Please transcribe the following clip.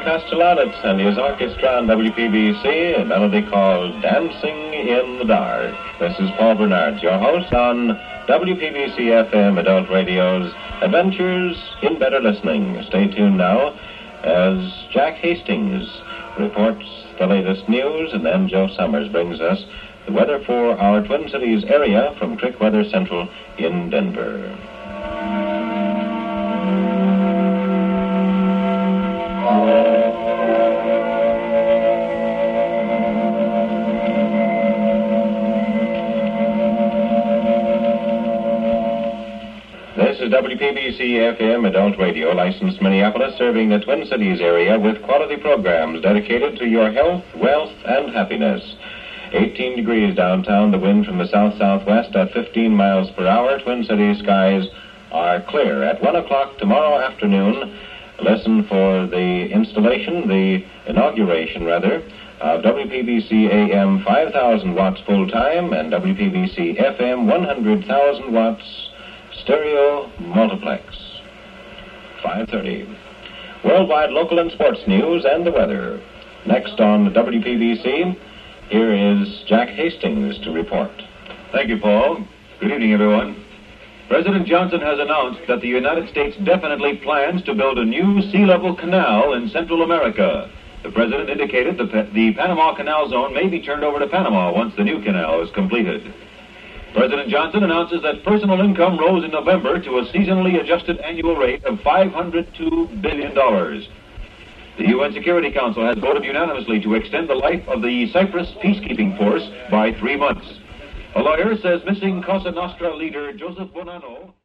Castellanets and his orchestra on WPBC, a melody called Dancing in the Dark. This is Paul Bernard, your host on WPBC FM Adult Radio's Adventures in Better Listening. Stay tuned now as Jack Hastings reports the latest news, and then Joe Summers brings us the weather for our Twin Cities area from Crick Weather Central in Denver. This is WPBC FM Adult Radio, licensed Minneapolis, serving the Twin Cities area with quality programs dedicated to your health, wealth, and happiness. 18 degrees downtown, the wind from the south-southwest at 15 miles per hour. Twin Cities skies are clear. At 1 o'clock tomorrow afternoon, listen for the inauguration, of WPBC AM 5,000 watts full-time and WPBC FM 100,000 watts stereo multiplex. 5:30. Worldwide local and sports news and the weather. Next on WPBC, here is Jack Hastings to report. Thank you, Paul. Good evening, everyone. President Johnson has announced that the United States definitely plans to build a new sea-level canal in Central America. The president indicated that the Panama Canal Zone may be turned over to Panama once the new canal is completed. President Johnson announces that personal income rose in November to a seasonally adjusted annual rate of $502 billion. The UN Security Council has voted unanimously to extend the life of the Cyprus peacekeeping force by 3 months. A lawyer says missing Cosa Nostra leader Joseph Bonanno